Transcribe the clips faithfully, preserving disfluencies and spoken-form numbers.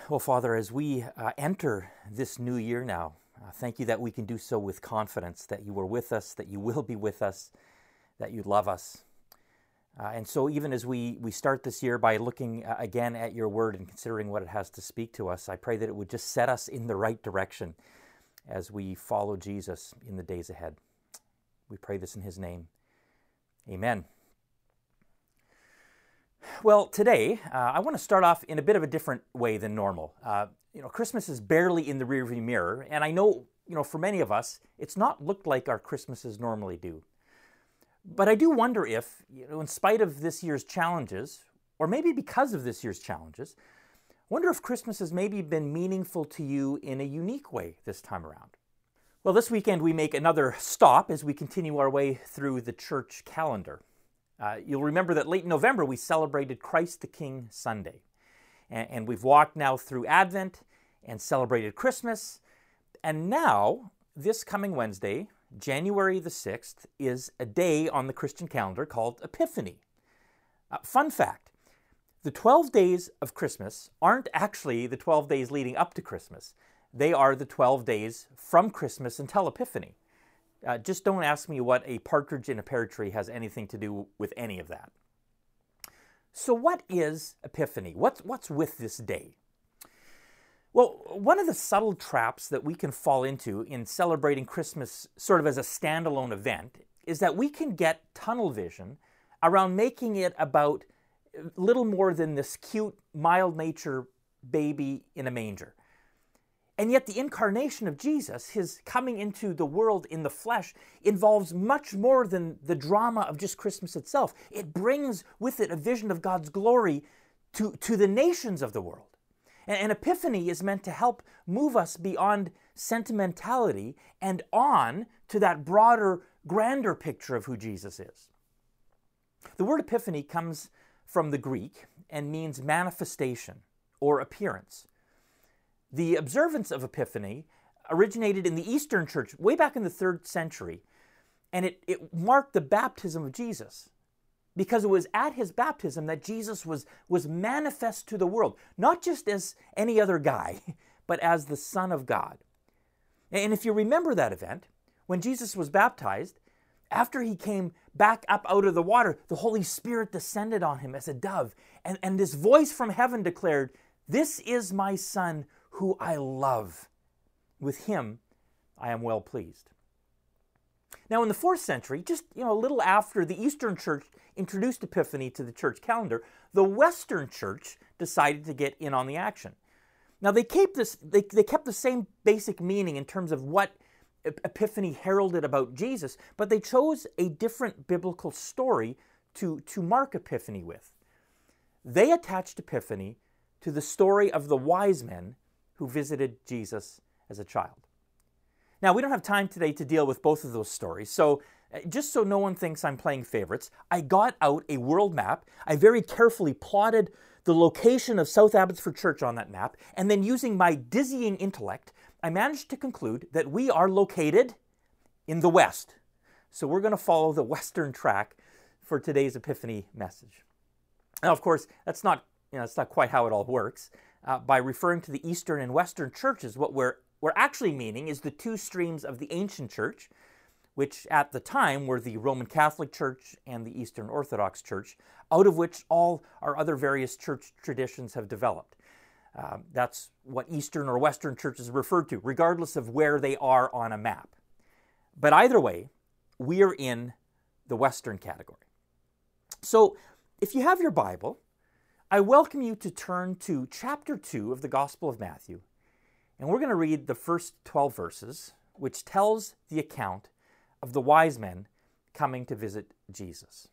Well, Father, as we uh, enter this new year now, uh, thank you that we can do so with confidence, that you are with us, that you will be with us, that you love us. Uh, and so even as we, we start this year by looking uh, again at your word and considering what it has to speak to us, I pray that it would just set us in the right direction as we follow Jesus in the days ahead. We pray this in his name. Amen. Well, today, uh, I want to start off in a bit of a different way than normal. Uh, you know, Christmas is barely in the rearview mirror, and I know, you know, for many of us, it's not looked like our Christmases normally do. But I do wonder if, you know, in spite of this year's challenges, or maybe because of this year's challenges, I wonder if Christmas has maybe been meaningful to you in a unique way this time around. Well, this weekend we make another stop as we continue our way through the church calendar. Uh, you'll remember that late in November we celebrated Christ the King Sunday. And, and we've walked now through Advent and celebrated Christmas. And now, this coming Wednesday, January the sixth, is a day on the Christian calendar called Epiphany. Uh, fun fact, the twelve days of Christmas aren't actually the twelve days leading up to Christmas. They are the twelve days from Christmas until Epiphany. Uh, just don't ask me what a partridge in a pear tree has anything to do with any of that. So what is Epiphany? What's, what's with this day? Well, one of the subtle traps that we can fall into in celebrating Christmas sort of as a standalone event is that we can get tunnel vision around making it about little more than this cute, mild-nature baby in a manger. And yet the incarnation of Jesus, his coming into the world in the flesh, involves much more than the drama of just Christmas itself. It brings with it a vision of God's glory to, to the nations of the world. And, and Epiphany is meant to help move us beyond sentimentality and on to that broader, grander picture of who Jesus is. The word Epiphany comes from the Greek and means manifestation or appearance. The observance of Epiphany originated in the Eastern Church way back in the third century, and it, it marked the baptism of Jesus, because it was at his baptism that Jesus was, was manifest to the world, not just as any other guy, but as the Son of God. And if you remember that event, when Jesus was baptized, after he came back up out of the water, the Holy Spirit descended on him as a dove, and, and this voice from heaven declared, "This is my Son, who I love. With him I am well pleased." Now in the fourth century, just you know, a little after the Eastern Church introduced Epiphany to the church calendar, the Western Church decided to get in on the action. Now they kept this they, they kept the same basic meaning in terms of what Epiphany heralded about Jesus, but they chose a different biblical story to, to mark Epiphany with. They attached Epiphany to the story of the wise men who visited Jesus as a child. Now, we don't have time today to deal with both of those stories, so uh, just so no one thinks I'm playing favorites, I got out a world map. I very carefully plotted the location of South Abbotsford Church on that map, and then using my dizzying intellect, I managed to conclude that we are located in the West. So we're going to follow the Western track for today's Epiphany message. Now, of course, that's not, you know, that's not quite how it all works. Uh, by referring to the Eastern and Western churches, what we're, we're actually meaning is the two streams of the ancient church, which at the time were the Roman Catholic Church and the Eastern Orthodox Church, out of which all our other various church traditions have developed. Uh, that's what Eastern or Western churches are referred to, regardless of where they are on a map. But either way, we are in the Western category. So if you have your Bible, I welcome you to turn to chapter two of the Gospel of Matthew, and we're going to read the first twelve verses, which tells the account of the wise men coming to visit Jesus.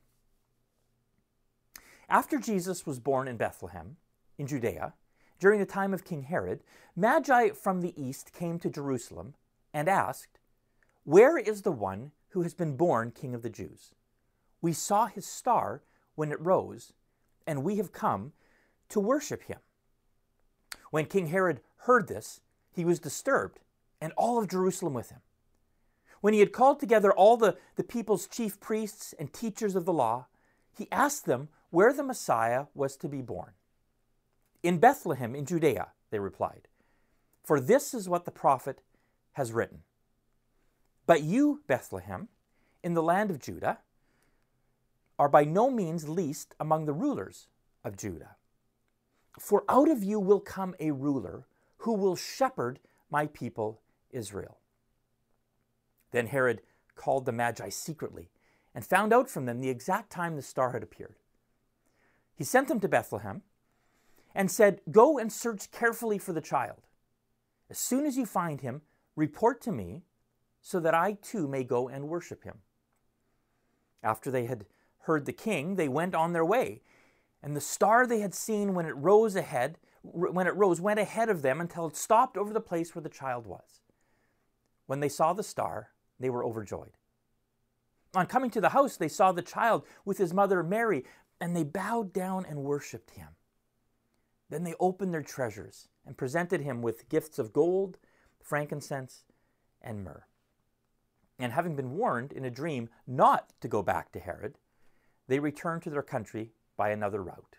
After Jesus was born in Bethlehem, in Judea, during the time of King Herod, Magi from the east came to Jerusalem and asked, "Where is the one who has been born King of the Jews? We saw his star when it rose, and we have come to worship him." When King Herod heard this, he was disturbed, and all of Jerusalem with him. When he had called together all the, the people's chief priests and teachers of the law, he asked them where the Messiah was to be born. "In Bethlehem in Judea," they replied. For this is what the prophet has written. But you, Bethlehem, in the land of Judah, are by no means least among the rulers of Judah. For out of you will come a ruler who will shepherd my people Israel. Then Herod called the Magi secretly and found out from them the exact time the star had appeared. He sent them to Bethlehem and said, Go and search carefully for the child. As soon as you find him, report to me so that I too may go and worship him. After they had heard the king, they went on their way, and the star they had seen when it rose ahead, when it rose, went ahead of them until it stopped over the place where the child was. When they saw the star, they were overjoyed. On coming to the house, they saw the child with his mother Mary, and they bowed down and worshipped him. Then they opened their treasures and presented him with gifts of gold, frankincense, and myrrh. And having been warned in a dream not to go back to Herod, they returned to their country by another route.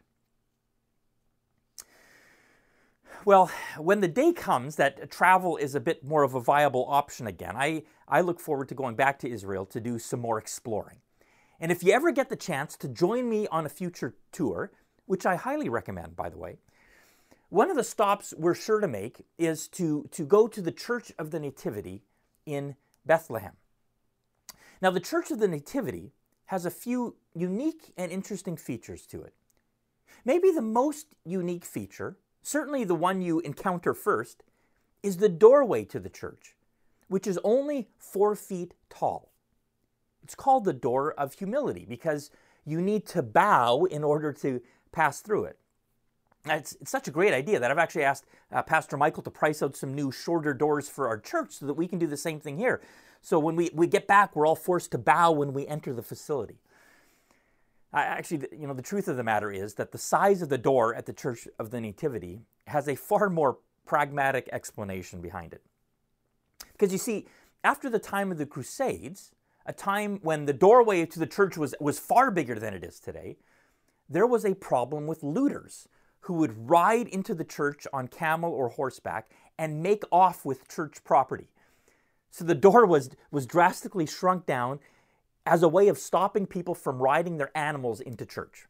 Well, when the day comes that travel is a bit more of a viable option again, I, I look forward to going back to Israel to do some more exploring. And if you ever get the chance to join me on a future tour, which I highly recommend, by the way, one of the stops we're sure to make is to, to go to the Church of the Nativity in Bethlehem. Now, the Church of the Nativity has a few unique and interesting features to it. Maybe the most unique feature, certainly the one you encounter first, is the doorway to the church, which is only four feet tall. It's called the Door of Humility because you need to bow in order to pass through it. It's, it's such a great idea that I've actually asked uh, Pastor Michael to price out some new shorter doors for our church so that we can do the same thing here. So when we, we get back, we're all forced to bow when we enter the facility. I, actually, you know, the truth of the matter is that the size of the door at the Church of the Nativity has a far more pragmatic explanation behind it. Because you see, after the time of the Crusades, a time when the doorway to the church was, was far bigger than it is today, there was a problem with looters who would ride into the church on camel or horseback and make off with church property. So the door was, was drastically shrunk down as a way of stopping people from riding their animals into church.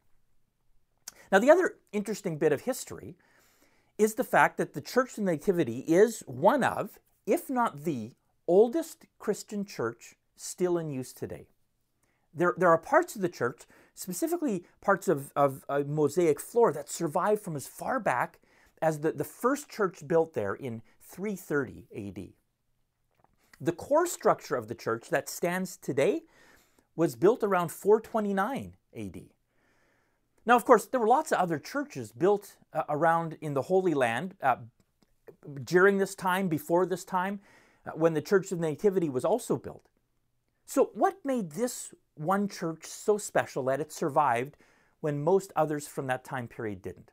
Now, the other interesting bit of history is the fact that the Church of the Nativity is one of, if not the, oldest Christian church still in use today. There, there are parts of the church, specifically parts of, of a mosaic floor, that survive from as far back as the, the first church built there in three thirty A D. The core structure of the church that stands today was built around four twenty-nine A D. Now, of course, there were lots of other churches built uh, around in the Holy Land uh, during this time, before this time, uh, when the Church of the Nativity was also built. So what made this one church so special that it survived when most others from that time period didn't?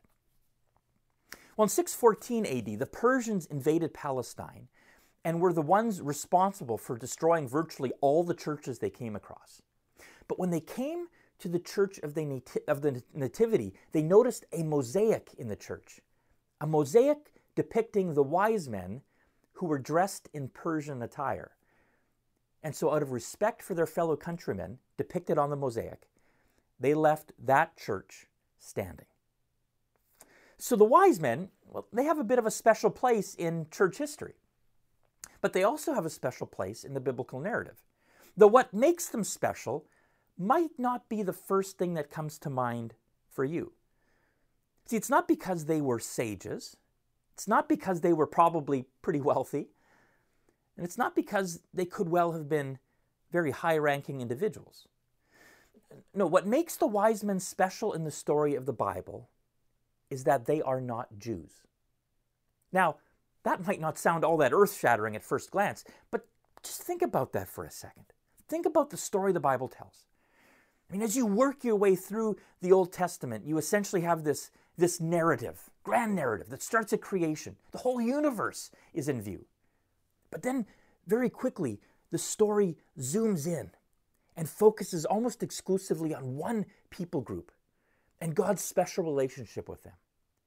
Well, in six fourteen A D, the Persians invaded Palestine and were the ones responsible for destroying virtually all the churches they came across. But when they came to the Church of the, Nat- of the Nativity, they noticed a mosaic in the church, a mosaic depicting the wise men who were dressed in Persian attire. And so out of respect for their fellow countrymen depicted on the mosaic, they left that church standing. So the wise men, well, they have a bit of a special place in church history. But they also have a special place in the biblical narrative. Though what makes them special might not be the first thing that comes to mind for you. See, it's not because they were sages. It's not because they were probably pretty wealthy. And it's not because they could well have been very high-ranking individuals. No, what makes the wise men special in the story of the Bible is that they are not Jews. Now, that might not sound all that earth-shattering at first glance, but just think about that for a second. Think about the story the Bible tells. I mean, as you work your way through the Old Testament, you essentially have this, this narrative, grand narrative, that starts at creation. The whole universe is in view. But then, very quickly, the story zooms in and focuses almost exclusively on one people group and God's special relationship with them.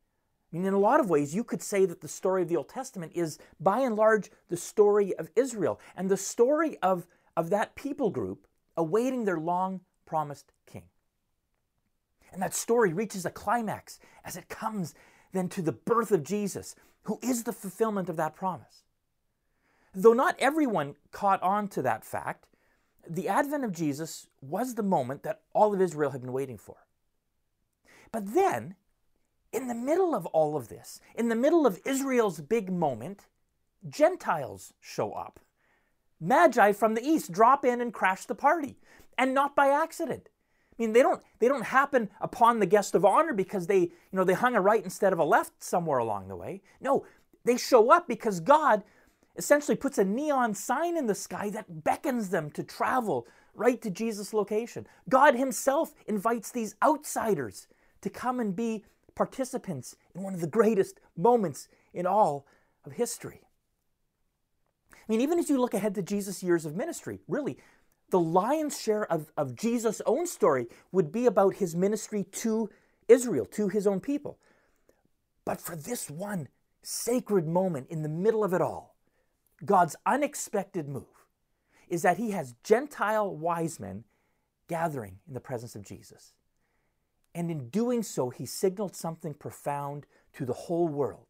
I mean, in a lot of ways, you could say that the story of the Old Testament is, by and large, the story of Israel and the story of, of that people group awaiting their long-promised king. And that story reaches a climax as it comes then to the birth of Jesus, who is the fulfillment of that promise. Though not everyone caught on to that fact, the advent of Jesus was the moment that all of Israel had been waiting for. But then, in the middle of all of this, in the middle of Israel's big moment, Gentiles show up. Magi from the east drop in and crash the party, and not by accident. I mean, they don't they don't happen upon the guest of honor because they, you know, they hung a right instead of a left somewhere along the way. No, they show up because God essentially puts a neon sign in the sky that beckons them to travel right to Jesus' location. God himself invites these outsiders to come and be participants in one of the greatest moments in all of history. I mean, even as you look ahead to Jesus' years of ministry, really, the lion's share of, of Jesus' own story would be about his ministry to Israel, to his own people. But for this one sacred moment in the middle of it all, God's unexpected move is that he has Gentile wise men gathering in the presence of Jesus. And in doing so, he signaled something profound to the whole world.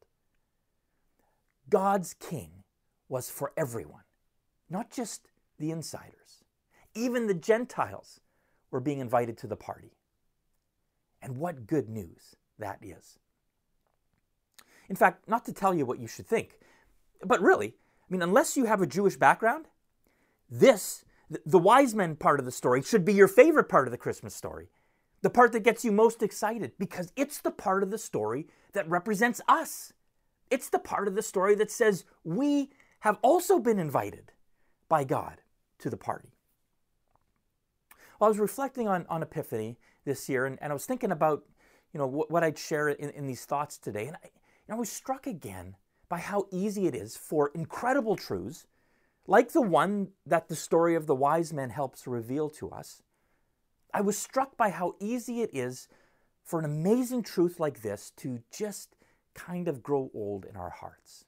God's king was for everyone, not just the insiders. Even the Gentiles were being invited to the party. And what good news that is. In fact, not to tell you what you should think, but really, I mean, unless you have a Jewish background, this, the wise men part of the story, should be your favorite part of the Christmas story. The part that gets you most excited, because it's the part of the story that represents us. It's the part of the story that says we have also been invited by God to the party. Well, I was reflecting on, on Epiphany this year, and, and I was thinking about, you know, what, what I'd share in, in these thoughts today. And I, you know, I was struck again by how easy it is for incredible truths, like the one that the story of the wise men helps reveal to us. I was struck by how easy it is for an amazing truth like this to just kind of grow old in our hearts.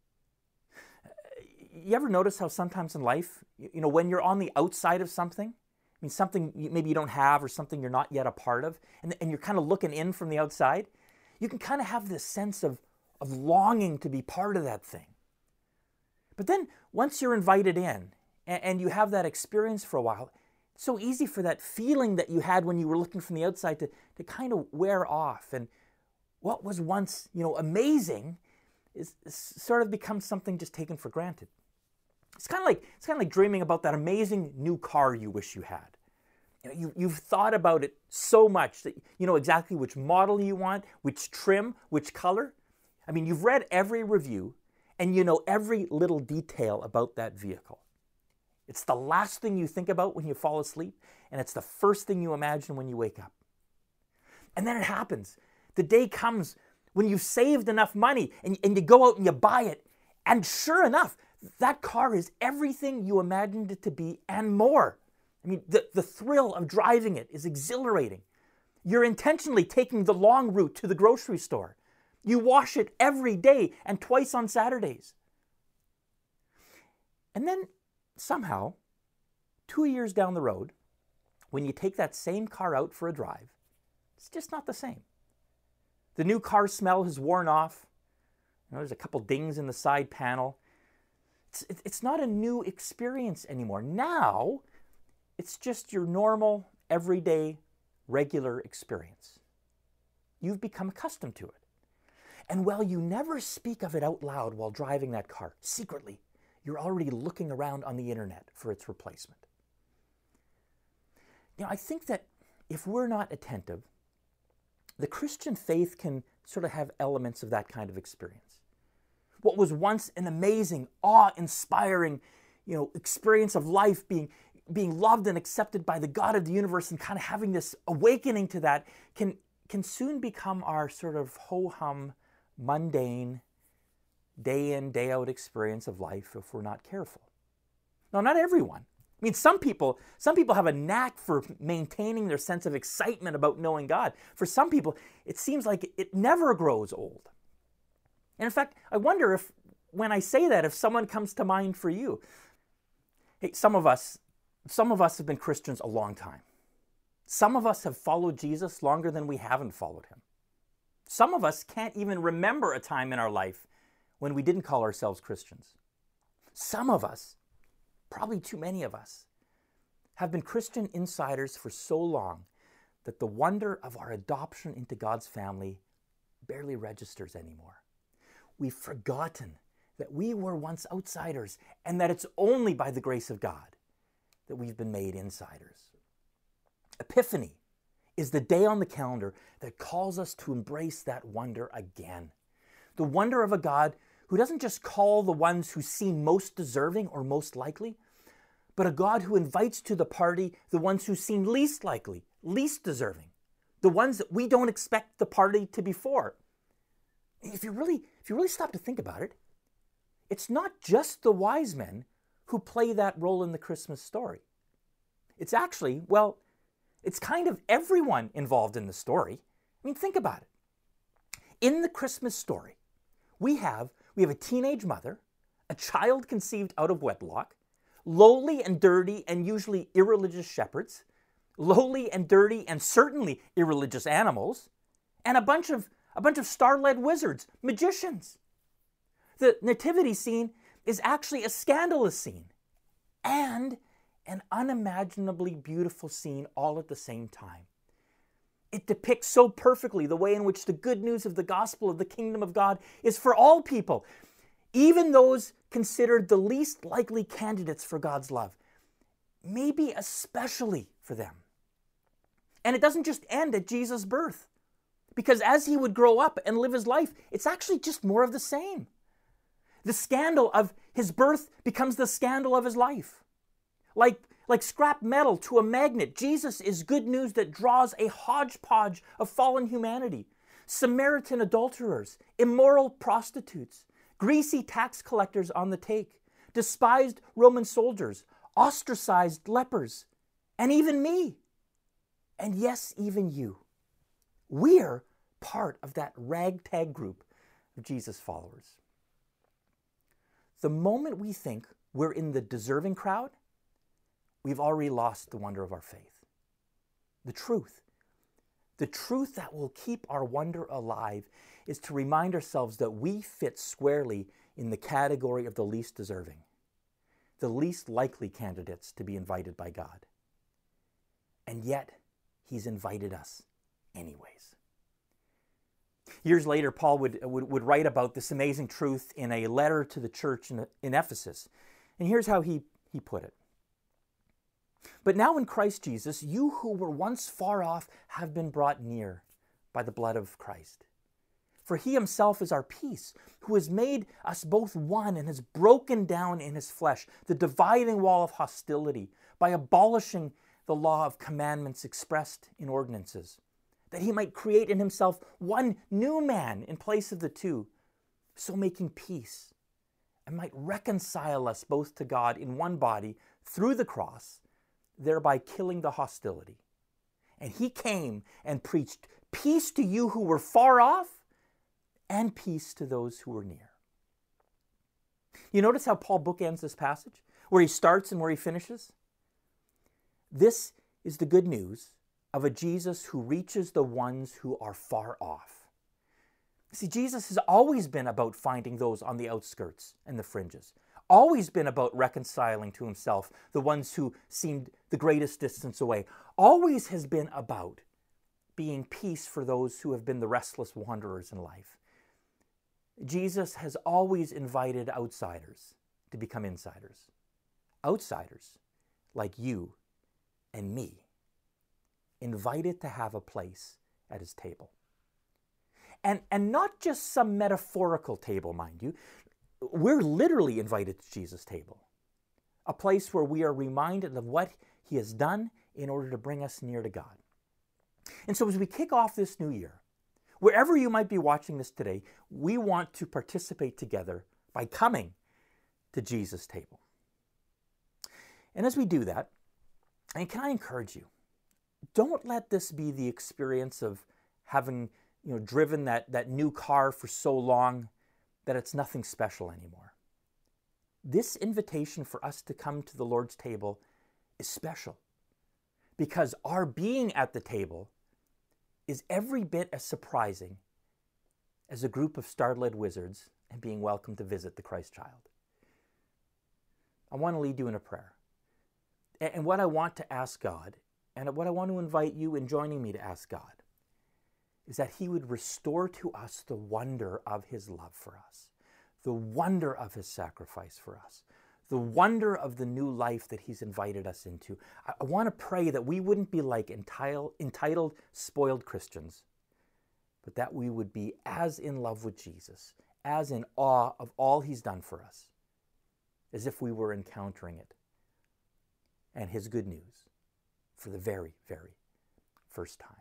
You ever notice how sometimes in life, you know, when you're on the outside of something, I mean, something maybe you don't have or something you're not yet a part of, and, and you're kind of looking in from the outside, you can kind of have this sense of, of longing to be part of that thing. But then once you're invited in and, and you have that experience for a while, it's so easy for that feeling that you had when you were looking from the outside to, to kind of wear off. And what was once, you know, amazing is, is sort of becomes something just taken for granted. It's kind of like it's kind of like dreaming about that amazing new car you wish you had. You know, you, you've thought about it so much that you know exactly which model you want, which trim, which color. I mean, you've read every review and you know every little detail about that vehicle. It's the last thing you think about when you fall asleep, and it's the first thing you imagine when you wake up. And then it happens. The day comes when you've saved enough money and, and you go out and you buy it, and sure enough, that car is everything you imagined it to be and more. I mean, the, the thrill of driving it is exhilarating. You're intentionally taking the long route to the grocery store. You wash it every day and twice on Saturdays. And then somehow, two years down the road, when you take that same car out for a drive, it's just not the same. The new car smell has worn off. You know, there's a couple dings in the side panel. It's, it's not a new experience anymore. Now, it's just your normal, everyday, regular experience. You've become accustomed to it. And while you never speak of it out loud while driving that car, secretly, you're already looking around on the internet for its replacement. You know, I think that if we're not attentive, the Christian faith can sort of have elements of that kind of experience. What was once an amazing, awe-inspiring, you know, experience of life, being, being loved and accepted by the God of the universe and kind of having this awakening to that, can, can soon become our sort of ho-hum, mundane, day in, day out experience of life if we're not careful. Now, not everyone. I mean, some people, some people have a knack for maintaining their sense of excitement about knowing God. For some people, it seems like it never grows old. And in fact, I wonder if, when I say that, if someone comes to mind for you. Hey, some of us, some of us have been Christians a long time. Some of us have followed Jesus longer than we haven't followed him. Some of us can't even remember a time in our life when we didn't call ourselves Christians. Some of us, probably too many of us, have been Christian insiders for so long that the wonder of our adoption into God's family barely registers anymore. We've forgotten that we were once outsiders and that it's only by the grace of God that we've been made insiders. Epiphany is the day on the calendar that calls us to embrace that wonder again. The wonder of a God who doesn't just call the ones who seem most deserving or most likely, but a God who invites to the party the ones who seem least likely, least deserving, the ones that we don't expect the party to be for. If you really, if you really stop to think about it, it's not just the wise men who play that role in the Christmas story. It's actually, well, it's kind of everyone involved in the story. I mean, think about it. In the Christmas story, we have, we have a teenage mother, a child conceived out of wedlock, lowly and dirty and usually irreligious shepherds, lowly and dirty and certainly irreligious animals, and a bunch of, a bunch of star-led wizards, magicians. The nativity scene is actually a scandalous scene and an unimaginably beautiful scene all at the same time. It depicts so perfectly the way in which the good news of the gospel of the kingdom of God is for all people, even those considered the least likely candidates for God's love, maybe especially for them. And it doesn't just end at Jesus' birth, because as he would grow up and live his life, it's actually just more of the same. The scandal of his birth becomes the scandal of his life. Like, like scrap metal to a magnet, Jesus is good news that draws a hodgepodge of fallen humanity. Samaritan adulterers, immoral prostitutes, greasy tax collectors on the take, despised Roman soldiers, ostracized lepers, and even me. And yes, even you. We're part of that ragtag group of Jesus followers. The moment we think we're in the deserving crowd, we've already lost the wonder of our faith. The truth, the truth that will keep our wonder alive is to remind ourselves that we fit squarely in the category of the least deserving, the least likely candidates to be invited by God. And yet, he's invited us anyways. Years later, Paul would, would, would write about this amazing truth in a letter to the church in, in Ephesus. And here's how he, he put it. But now in Christ Jesus, you who were once far off have been brought near by the blood of Christ. For he himself is our peace, who has made us both one and has broken down in his flesh the dividing wall of hostility by abolishing the law of commandments expressed in ordinances, that he might create in himself one new man in place of the two, so making peace, and might reconcile us both to God in one body through the cross, thereby killing the hostility. And he came and preached peace to you who were far off, and peace to those who were near. You notice how Paul bookends this passage, where he starts and where he finishes? This is the good news of a Jesus who reaches the ones who are far off. See, Jesus has always been about finding those on the outskirts and the fringes, always been about reconciling to himself the ones who seemed the greatest distance away, always has been about being peace for those who have been the restless wanderers in life. Jesus has always invited outsiders to become insiders. Outsiders like you and me, invited to have a place at his table. And, and not just some metaphorical table, mind you. We're literally invited to Jesus' table, a place where we are reminded of what he has done in order to bring us near to God. And so as we kick off this new year, wherever you might be watching this today, we want to participate together by coming to Jesus' table. And as we do that, and can I encourage you, don't let this be the experience of having, you know, driven that, that new car for so long that it's nothing special anymore. This invitation for us to come to the Lord's table is special because our being at the table is every bit as surprising as a group of star-led wizards and being welcome to visit the Christ child. I want to lead you in a prayer. And what I want to ask God, and what I want to invite you in joining me to ask God, is that he would restore to us the wonder of his love for us, the wonder of his sacrifice for us, the wonder of the new life that he's invited us into. I, I want to pray that we wouldn't be like entitled, entitled, spoiled Christians, but that we would be as in love with Jesus, as in awe of all he's done for us, as if we were encountering it and his good news for the very, very first time.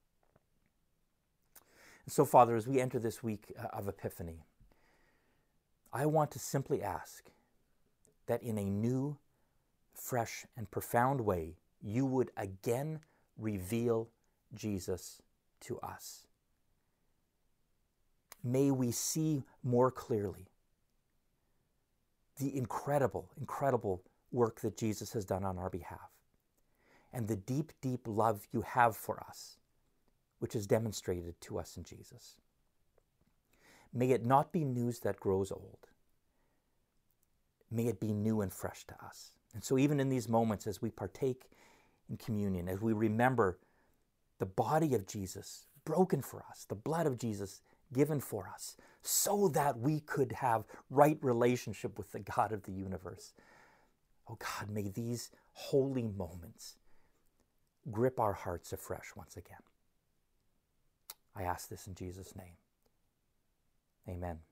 And so, Father, as we enter this week of Epiphany, I want to simply ask that in a new, fresh, and profound way, you would again reveal Jesus to us. May we see more clearly the incredible, incredible work that Jesus has done on our behalf and the deep, deep love you have for us, which is demonstrated to us in Jesus. May it not be news that grows old. May it be new and fresh to us. And so even in these moments as we partake in communion, as we remember the body of Jesus broken for us, the blood of Jesus given for us, so that we could have right relationship with the God of the universe. Oh God, may these holy moments grip our hearts afresh once again. I ask this in Jesus' name. Amen.